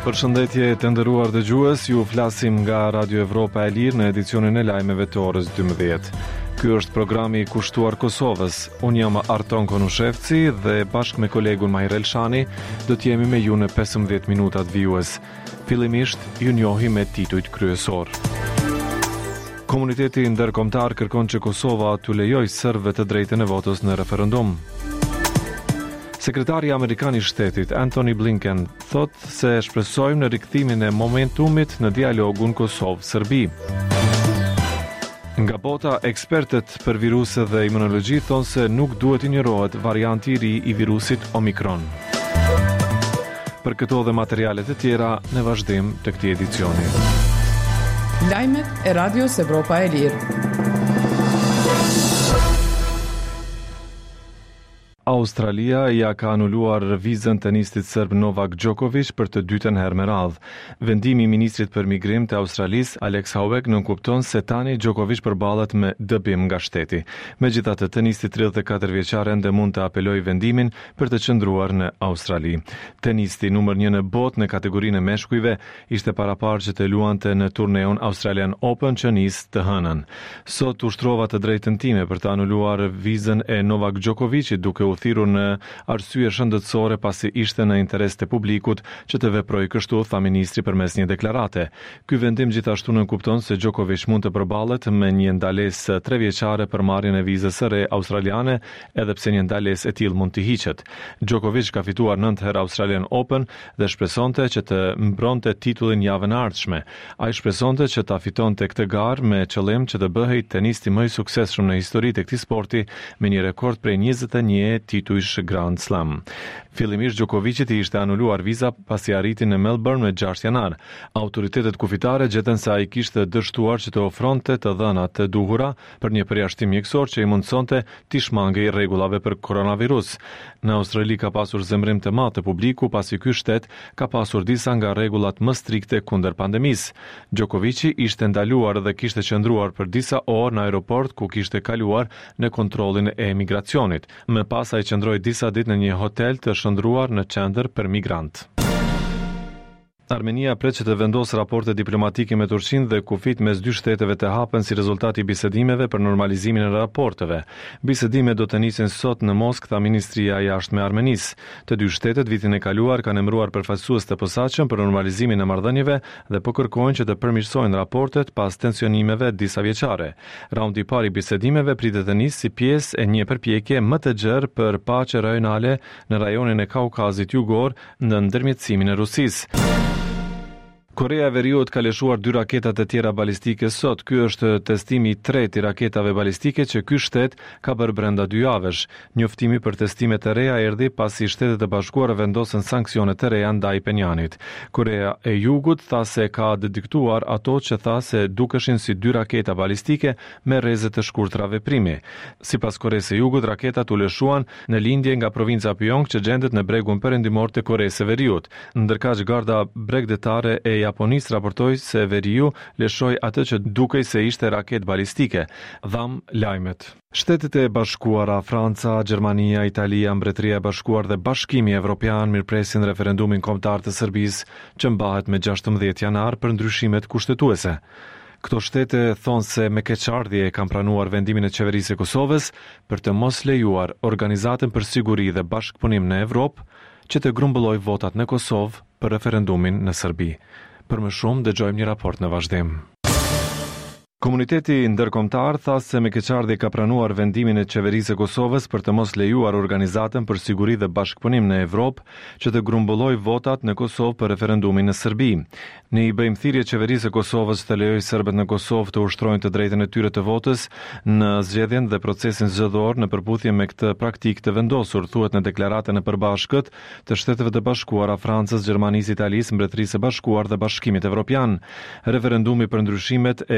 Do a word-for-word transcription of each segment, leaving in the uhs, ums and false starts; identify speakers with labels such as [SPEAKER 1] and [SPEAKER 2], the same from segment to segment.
[SPEAKER 1] Përshëndetje të nderuar dëgjues, ju flasim nga Radio Evropa e Lirë në edicionin e lajmeve të orës dymbëdhjetë. Ky është programi i kushtuar Kosovës. Unë jam Arton Konushevci dhe bashkë me kolegun Mahir Elshani do të jemi me ju në pesëmbëdhjetë minutat vijues. Fillimisht ju njohim me titujt kryesor. Komuniteti ndërkombëtar kërkon që Kosova t'u lejojë serbëve të drejtën e votës në referendum. Sekretari Amerikan i Shtetit Antony Blinken thot se shpresojmë në rikthimin e momentumit në dialogun Kosovë-Serbi. Nga bota, ekspertët për viruse dhe imunologji thonë se nuk duhet injorohet varianti i ri i virusit Omikron. Për këto dhe materialet e tjera në vazhdim të këtij edicioni.
[SPEAKER 2] Lajmet e Radios Evropa e Lirë.
[SPEAKER 1] Australia ja ka anuluar vizën tenistit serb Novak Djokovic për të dytën herë me radhë. Vendimi i ministrit për migrim të Australisë, Alex Howek, nënkupton se tani Djokovic përballet me dëbim nga shteti. Megjithatë, tenisti tridhjetë e katër vjeçar ende mund të apelojë vendimin për të qëndruar në Australi. Tenisti numër një në botë në kategorinë e meshkujve ishte paraparë që të luante në turneun Australian Open që nis të hënën. Sot ushtrova të drejtën time për të anuluar vizën e Novak Djokovicit duke u thirrur në arsye shëndetësore pasi ishte në interes të publikut që të veprojë kështu, tha ministri përmes një deklarate. Ky vendim gjithashtu nënkupton se Djokovic mund të përballet me një ndalesë tre vjeçare për marrjen e vizës së re australiane, edhe pse një ndalesë e tillë mund të hiqet. Djokovic ka fituar nëntë herë Australian Open dhe shpresonte që të mbronte titullin javën e ardhshme. Ai shpresonte që ta fitonte këtë garë me qëllim që të bëhej tenisti më i suksesshëm në histori të këtij sporti me një rekord prej njëzet e një titujsh Grand Slam. Fillimisht Djokovicit i ishte anuluar viza pasi arriti në Melbourne me gjashtë janar. Autoritetet kufitare gjetën se ai kishte dështuar që të ofronte të dhënat të duhura për një përjashtim mjekësor që i mundsonte t'i shmangej rregullave për koronavirus. Në Australi ka pasur zemrim të madh të publiku pasi ky shtet ka pasur disa nga rregullat më strikte kundër pandemisë. Djokovici ishte ndaluar dhe kishte qëndruar për disa orë në aeroport ku kishte kaluar në kontrollin e emigracionit. Më pas ai qëndroi disa ditë në një hotel të shndruar në qendër për migrant. Armenia pret që të vendosë raporte diplomatike me Turqinë dhe kufit mes dy shteteve të hapen si rezultati i bisedimeve për normalizimin e raporteve. Bisedimet do të nisin sot në Moskë, tha Ministria e Jashtme e Armenisë. Të dy shtetet vitin e kaluar kanë emëruar përfaqësues të posaçëm për normalizimin e marrëdhënieve dhe po kërkojnë që të përmirësojnë raportet pas tensionimeve disa vjeçare. Raundi i parë i bisedimeve pritet të nisë si pjesë e një përpjekje më të gjerë për paqe rajonale në rajonin e Kaukazit Jugor në ndërmjetësimin e Rusisë. Korea e Veriut ka lëshuar dy raketa të tjera balistike sot. Ky është testimi i tretë i raketave balistike që ky shtet ka bërë brenda dy javësh. Njoftimi për testimet e reja erdhi pasi Shtetet e Bashkuara vendosën sanksione të reja ndaj Penjanit. Korea e Jugut tha se ka dediktuar ato që tha se dukeshin si dy raketa balistike me rreze të shkurtra veprimi. Sipas Koresë së Jugut, raketat u lëshuan në lindje nga provinca Pyong që gjendet në bregun perëndimor të Koresë së Veriut. Ndërkaq garda bregdetare e Japonisë raportoi se Veriu lëshoi atë që dukej se ishte raket balistike. Dham lajmet. Shtetet e Bashkuara, Franca, Gjermania, Italia, Mbretëria e Bashkuar dhe Bashkimi Evropian mirëpresin referendumin kombëtar të Serbisë që mbahet me gjashtëmbëdhjetë janar për ndryshimet kushtetuese. Këto shtete thonë se me keqardhje kanë pranuar vendimin e qeverisë së Kosovës për të mos lejuar Organizatën për Siguri dhe Bashkëpunim në Evropë që të grumbullojë votat në Kosovë për referendumin në Serbi. Për më shumë dëgjojmë një raport në vazhdim. Komuniteti ndërkombëtar tha se me keqardhje ka pranuar vendimin e qeverisë së Kosovës për të mos lejuar Organizatën për Siguri dhe Bashkëpunim në Evropë që të grumbullojë votat në Kosovë për referendumin në Serbi. Ne i bëjmë thirrje qeverisë së Kosovës të lejojë serbët në Kosovë të ushtrojnë të drejtën e tyre të votës në zgjedhjen dhe procesin zgjedhor në përputhje me këtë praktikë të vendosur, thuhet në deklaratën e përbashkët të Shteteve të Bashkuara, Francës, Gjermanisë, Italisë, Mbretërisë së Bashkuar dhe Bashkimit Evropian. Referendumi për ndryshimet e kushtetutës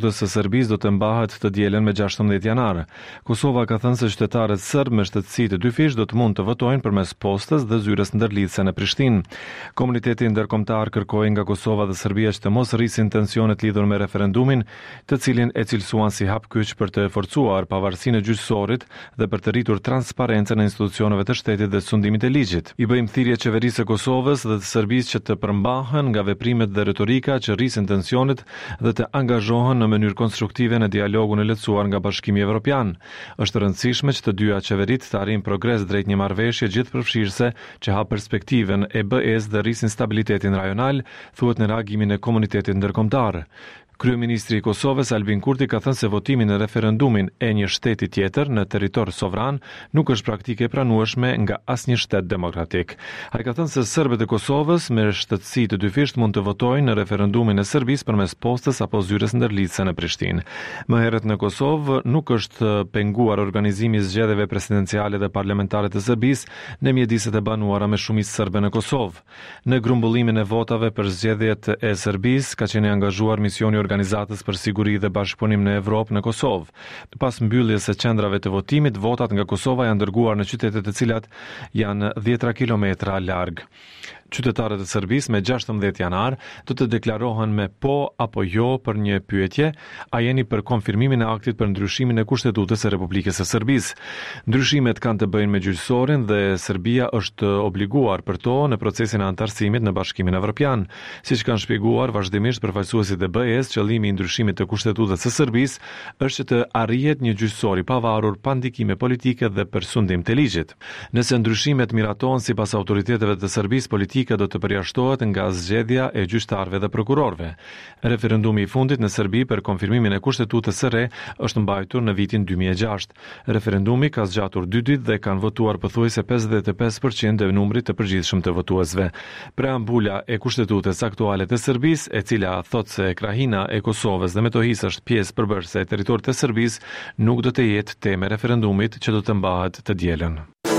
[SPEAKER 1] Kushtetutës së Serbisë do të mbahet të dielën me gjashtëmbëdhjetë janar. Kosova ka thënë se qytetarët serb me shtetësi të dy fish do të mund të votojnë përmes postës dhe zyrës ndërlidhëse në Prishtinë. Komuniteti ndërkombëtar kërkoi nga Kosova dhe Serbia që të mos rrisin tensionet lidhur me referendumin, të cilin e cilësuan si hap kyç për të forcuar pavarësinë e gjyqësorit dhe për të rritur transparencën e institucioneve të shtetit dhe sundimit e ligjit. I bëjmë thirrje qeverisë së Kosovës dhe të Serbisë që të përmbahen nga veprimet dhe retorika që rrisin tensionet dhe të angazhohen në mënyrë konstruktive në dialogun e lehtësuar nga Bashkimi Evropian. Është e rëndësishme që të dyja qeveritë të arrijnë progres drejt një marrëveshje gjithëpërfshirëse që hap perspektiven e B E-s dhe rrisin stabilitetin rajonal, thuhet në reagimin e komunitetit ndërkombëtar. Kryeministri i Kosovës Albin Kurti ka thënë se votimi në referendumin e një shteti tjetër në territor sovran nuk është praktike e pranueshme nga asnjë shtet demokratik. Ai ka thënë se serbët e Kosovës me shtetësi të dyfisht mund të votojnë në referendumin e Serbisë përmes postës apo zyrës ndërlidhëse në Prishtinë. Më herët në Kosovë nuk është penguar organizimi i zgjedhjeve presidenciale dhe parlamentare të Serbisë në mjediset e banuara me shumicë serbe në Kosovë. Në grumbullimin e votave për zgjedhjet e Serbisë ka qenë angazhuar misioni Organizatës për Siguri dhe Bashkëpunim në Evropë në Kosovë. Pas mbylljes së qendrave të votimit, votat nga Kosova janë dërguar në qytete të cilat janë dhjetra kilometra larg. Qytetarët e Serbisë me gjashtëmbëdhjetë janar do të deklarohen me po apo jo për një pyetje: a jeni për konfirmimin e aktit për ndryshimin e Kushtetutës së Republikës së Serbisë? Ndryshimet kanë të bëjnë me gjyqësorin dhe Serbia është obliguar për to në procesin e antarësimit në Bashkimin Evropian. Siç kanë shpjeguar vazhdimisht përfaqësuesit e B E-s, qëllimi i ndryshimit të Kushtetutës së Serbisë është që të arrihet një gjyqësor i pavarur pa ndikime politike dhe për sundim të ligjit. Nëse ndryshimet miratohen sipas autoriteteve të Serbisë, politika do të përjashtohet nga zgjedhja e gjyqtarëve dhe prokurorëve. Referendumi i fundit në Serbi për konfirmimin e Kushtetutës së re është mbajtur në vitin dy mijë e gjashtë. Referendumi ka zgjatur dy ditë dhe kanë votuar pothuajse pesëdhjetë e pesë përqind e numrit të përgjithshëm të votuesve. Preambula e Kushtetutës aktuale të Serbisë, e cila thotë se krahina e Kosovës dhe Metohisë është pjesë përbërëse e territorit të Serbisë, nuk do të jetë temë e referendumit që do të mbahet të dielën.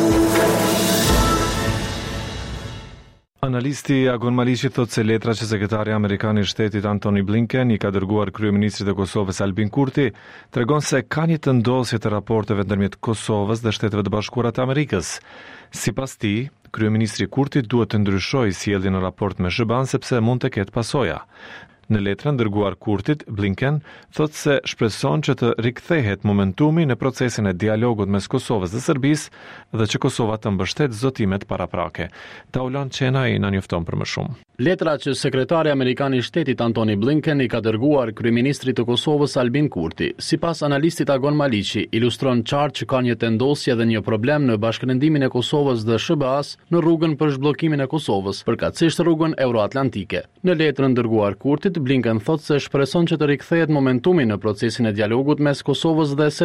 [SPEAKER 1] Analisti Agon Maliqi thotë se letra që sekretari amerikan i shtetit Antony Blinken i ka dërguar kryeministrit të Kosovës Albin Kurti tregon se ka një tëndosje të raporteve ndërmjet Kosovës dhe Shteteve të Bashkuara të Amerikës. Sipas tij, kryeministri Kurti duhet të ndryshojë sjelljen në raport me S B A-n sepse mund të ketë pasoja. Në letrën dërguar Kurtit, Blinken thotë se shpreson që të rikthehet momentumi në procesin e dialogut mes Kosovës dhe Serbisë dhe që Kosova të mbështet zotimet paraprake. Taulan Qenai na njofton për më shumë.
[SPEAKER 3] Letra që sekretari amerikan i shtetit Antony Blinken i ka dërguar kryeministrit të Kosovës Albin Kurti, sipas analistit Agon Maliqi, ilustron qartë që ka një tendosje dhe një problem në bashkërendimin e Kosovës dhe S B A-s në rrugën për zhbllokimin e Kosovës, përkatësisht rrugën euroatlantike. Në letrën dërguar Kurtit, Blinken thotë se shpreson që të rikthehet momentumi në procesin e dialogut mes Kosovës dhe Serbisë.